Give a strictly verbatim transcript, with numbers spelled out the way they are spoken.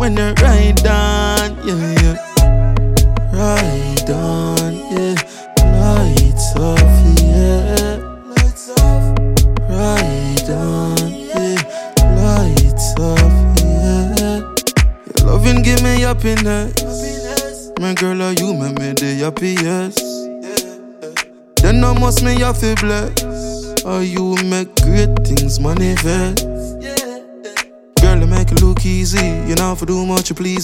when you ride on, yeah, yeah. Ride on, yeah. Lights off, yeah. Lights off. Ride on, yeah. Lights off, yeah. Your loving give me happiness. My girl, are you make me the happiest? Then I must me have to bless. Or you make great things manifest. Girl, you make it look easy. You know, for do much you please.